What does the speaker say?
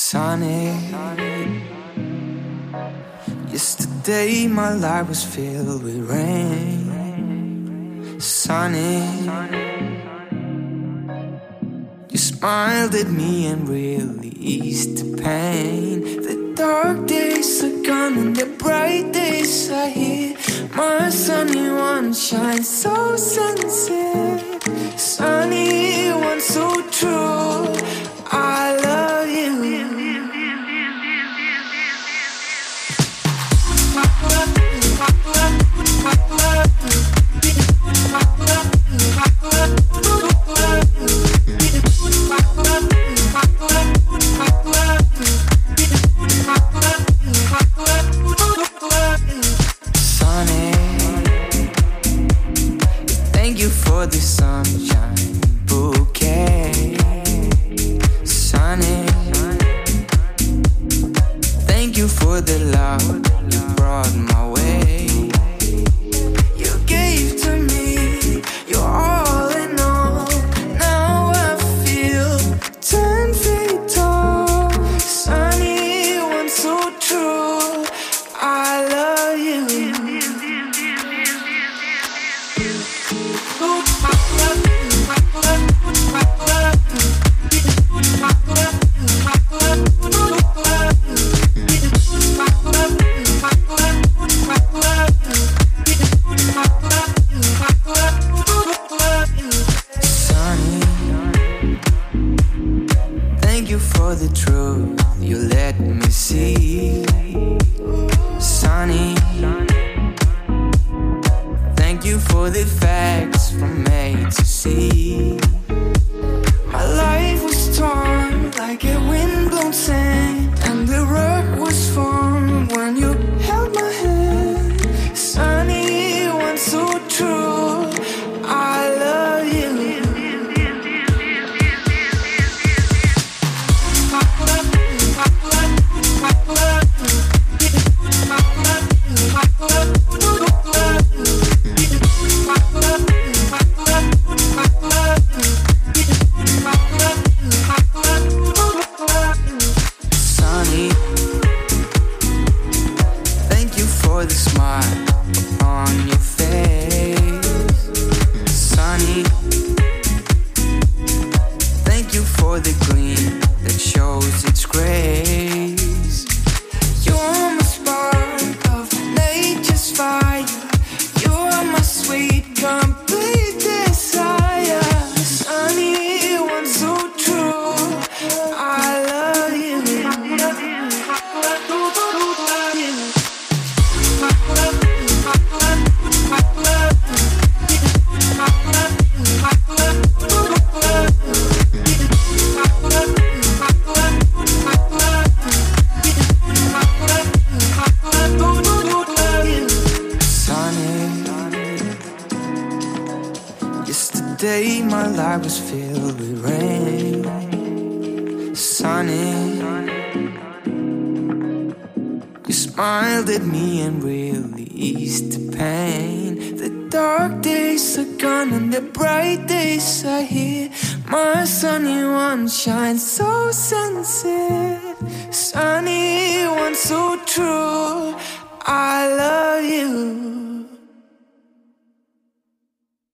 Sunny. Yesterday my life was filled with rain. Sunny. You smiled at me and really eased the pain. The dark days are gone and the bright days are here. My sunny one shines so sincere. Sunny one so true. I love you. Sunny, thank you for the sunshine bouquet. Sunny, thank you for the love you brought my way. You gave to me your all in all. Now I feel 10 feet tall. Sunny one so true. I love you. Sunny, thank you for the truth you let me see. Sunny, thank you for the facts from A to Z. My life was torn like a windblown sand, and the rug was formed when you held my hand. Sunny one so true. I love you. Sunny, thank you for the smile on your face. Sunny, thank you for the gleam that shows its grace. You're my spark of nature's fire. You're my sweet, complete desire. Sunny one so true. I love you. Sunny, yesterday my life was filled with rain. Sunny, you smiled at me and really eased the pain. The dark days are gone and the bright days are here. My sunny one shines so sincere. Sunny one so true. I love you.